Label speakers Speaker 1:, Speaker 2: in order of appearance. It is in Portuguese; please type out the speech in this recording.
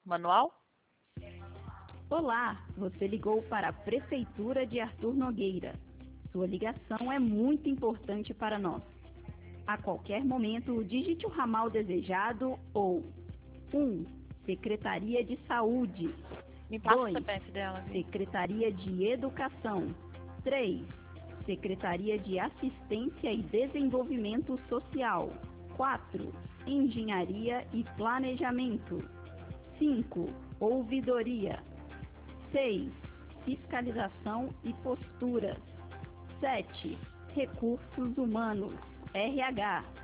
Speaker 1: Manual?
Speaker 2: Olá, você ligou para a Prefeitura de Arthur Nogueira. Sua ligação é muito importante para nós. A qualquer momento, digite o ramal desejado ou 1. Secretaria de Saúde.
Speaker 1: Me passa o
Speaker 2: 2.
Speaker 1: CPF dela, Vi.
Speaker 2: Secretaria de Educação. 3. Secretaria de Assistência e Desenvolvimento Social. 4. Engenharia e Planejamento. 5. Ouvidoria. 6. Fiscalização e posturas. 7. Recursos Humanos, RH.